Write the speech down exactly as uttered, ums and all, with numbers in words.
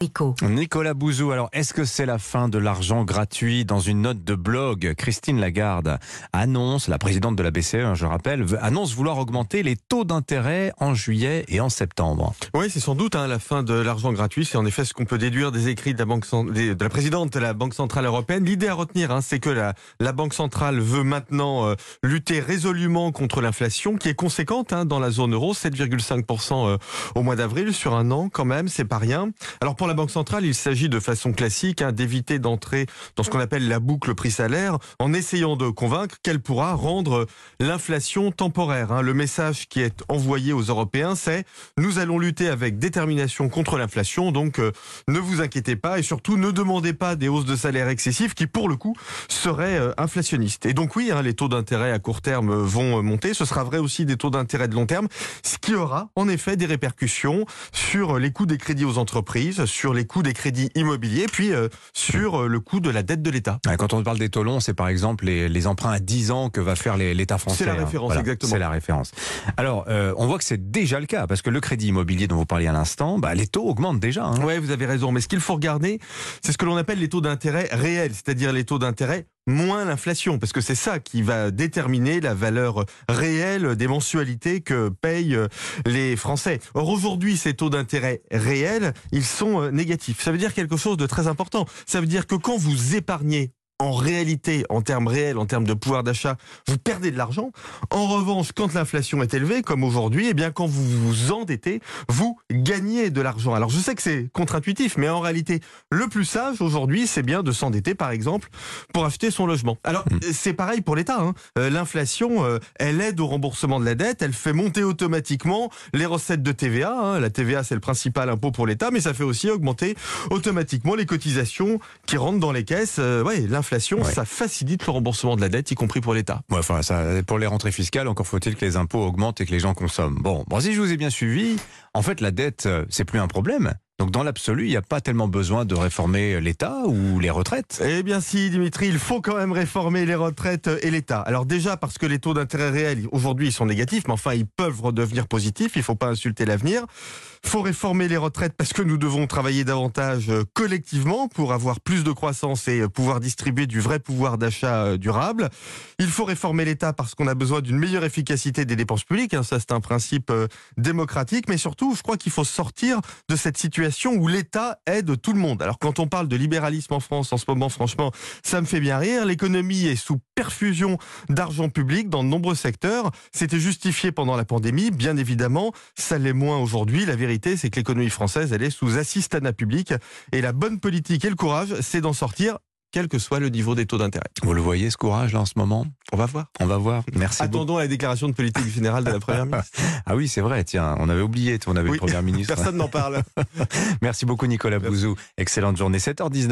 Nico. Nicolas Bouzou, alors est-ce que c'est la fin de l'argent gratuit? Dans une note de blog, Christine Lagarde annonce, la présidente de la B C E, je rappelle, annonce vouloir augmenter les taux d'intérêt en juillet et en septembre. Oui, c'est sans doute hein, la fin de l'argent gratuit. C'est en effet ce qu'on peut déduire des écrits de la, banque, de la présidente de la Banque Centrale Européenne. L'idée à retenir, hein, c'est que la, la Banque Centrale veut maintenant euh, lutter résolument contre l'inflation, qui est conséquente hein, dans la zone euro, sept virgule cinq pour cent euh, au mois d'avril, sur un an quand même, c'est pas rien. Alors pour la Banque Centrale, il s'agit de façon classique hein, d'éviter d'entrer dans ce qu'on appelle la boucle prix-salaire, en essayant de convaincre qu'elle pourra rendre l'inflation temporaire. Hein. Le message qui est envoyé aux Européens, c'est « Nous allons lutter avec détermination contre l'inflation, donc euh, ne vous inquiétez pas et surtout ne demandez pas des hausses de salaire excessives qui, pour le coup, seraient euh, inflationnistes. » Et donc oui, hein, les taux d'intérêt à court terme vont monter. Ce sera vrai aussi des taux d'intérêt de long terme, ce qui aura en effet des répercussions sur les coûts des crédits aux entreprises, sur les coûts des crédits immobiliers, puis euh, sur le coût de la dette de l'État. Quand on parle des taux longs, c'est par exemple les, les emprunts à dix ans que va faire l'État français. C'est la référence, hein. Voilà, exactement. C'est la référence. Alors, euh, on voit que c'est déjà le cas, parce que le crédit immobilier dont vous parliez à l'instant, bah, les taux augmentent déjà. Hein. Oui, vous avez raison, mais ce qu'il faut regarder, c'est ce que l'on appelle les taux d'intérêt réels, c'est-à-dire les taux d'intérêt moins l'inflation, parce que c'est ça qui va déterminer la valeur réelle des mensualités que payent les Français. Or aujourd'hui, ces taux d'intérêt réels, ils sont négatifs. Ça veut dire quelque chose de très important. Ça veut dire que quand vous épargnez en réalité, en termes réels, en termes de pouvoir d'achat, vous perdez de l'argent. En revanche, quand l'inflation est élevée, comme aujourd'hui, eh bien, quand vous vous endettez, vous gagnez de l'argent. Alors, je sais que c'est contre-intuitif, mais en réalité, le plus sage aujourd'hui, c'est bien de s'endetter, par exemple, pour acheter son logement. Alors, c'est pareil pour l'État. Hein. Euh, l'inflation, euh, elle aide au remboursement de la dette, elle fait monter automatiquement les recettes de T V A. Hein. La T V A, c'est le principal impôt pour l'État, mais ça fait aussi augmenter automatiquement les cotisations qui rentrent dans les caisses. Euh, ouais, l'inflation, Ouais. ça facilite le remboursement de la dette, y compris pour l'État. Ouais, enfin, ça, pour les rentrées fiscales, encore faut-il que les impôts augmentent et que les gens consomment. Bon, bon, si je vous ai bien suivi, en fait, la dette, c'est plus un problème. Donc dans l'absolu, il n'y a pas tellement besoin de réformer l'État ou les retraites. Eh bien si, Dimitri, il faut quand même réformer les retraites et l'État. Alors déjà parce que les taux d'intérêt réels, aujourd'hui, ils sont négatifs, mais enfin, ils peuvent redevenir positifs, il ne faut pas insulter l'avenir. Il faut réformer les retraites parce que nous devons travailler davantage collectivement pour avoir plus de croissance et pouvoir distribuer du vrai pouvoir d'achat durable. Il faut réformer l'État parce qu'on a besoin d'une meilleure efficacité des dépenses publiques, ça c'est un principe démocratique, mais surtout, je crois qu'il faut sortir de cette situation où l'État aide tout le monde. Alors quand on parle de libéralisme en France en ce moment, franchement, ça me fait bien rire. L'économie est sous perfusion d'argent public dans de nombreux secteurs. C'était justifié pendant la pandémie, bien évidemment. Ça l'est moins aujourd'hui. La vérité, c'est que l'économie française, elle est sous assistanat public. Et la bonne politique et le courage, c'est d'en sortir, quel que soit le niveau des taux d'intérêt. Vous le voyez, ce courage, là, en ce moment? On va voir. On va voir. Merci Attendons beaucoup. la déclaration de politique générale de la Première ministre. Ah oui, c'est vrai, tiens, on avait oublié, on avait oui, le Premier ministre. Personne n'en parle. Merci beaucoup, Nicolas Merci. Bouzou. Excellente journée, sept heures dix-neuf.